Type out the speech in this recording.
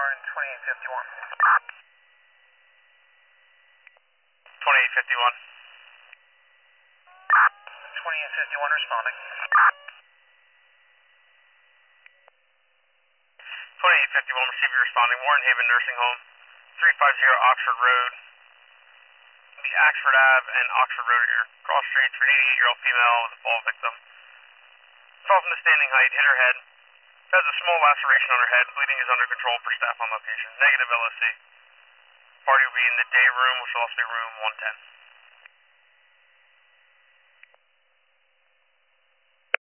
Warren 2851. 2851. 2851 responding. 2851, receive you responding. Warren Haven Nursing Home, 350 Oxford Road. The Oxford Ave and Oxford Road are your cross streets for an 88-year-old female with a fall victim. Fell from the standing height, hit her head. Has a small laceration on her head. Bleeding is under control for staff on location. Negative LOC. Party will be in the day room, which will also be room 110.